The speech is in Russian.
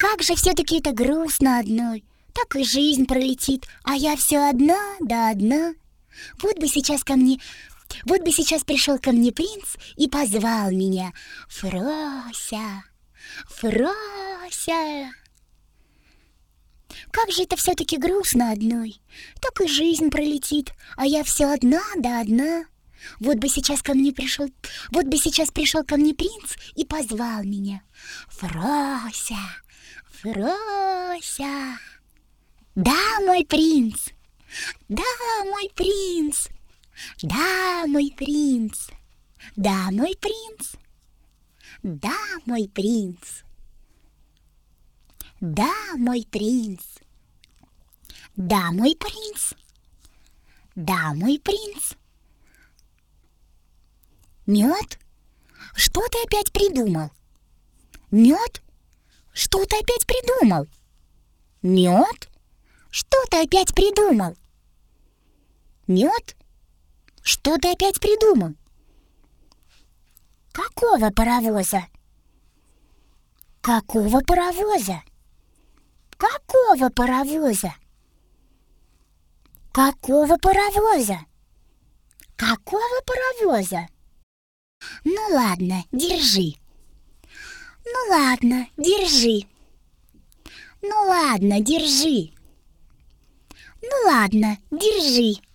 Как же все-таки это грустно одной. Так и жизнь пролетит, а я все одна да одна. Вот бы сейчас пришел ко мне принц и позвал меня: Фрося, Фрося. Как же это все-таки грустно одной. Так и жизнь пролетит, а я все одна да одна. Вот бы сейчас пришел ко мне принц и позвал меня: Фрося, Фрося. Да, мой принц, да, мой принц, да, мой принц, да, мой принц, да, мой принц, да, мой принц, да, мой принц, да, мой принц. Мед? Что ты опять придумал? Мед? Что ты опять придумал? Мед? Что ты опять придумал? Мед? Что ты опять придумал? Какого паровоза? Какого паровоза? Какого паровоза? Какого паровоза? Какого паровоза? Ну ладно, держи. Ну ладно, держи. Ну ладно, держи. Ну ладно, держи.